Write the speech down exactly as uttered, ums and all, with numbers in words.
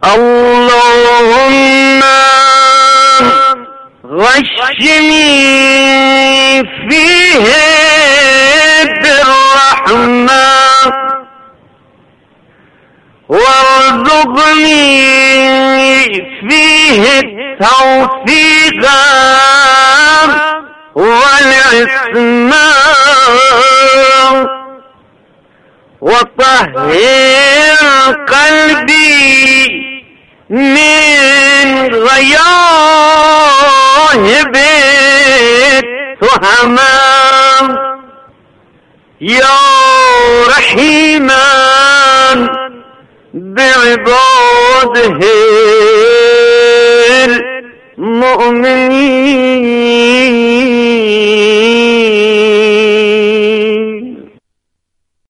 اللهم غشني فيه بالرحمة وارزقني فيه التوفيق والعصمة وطهر قلبي من غياهب التهمة يا رحيما بعباده المؤمنين.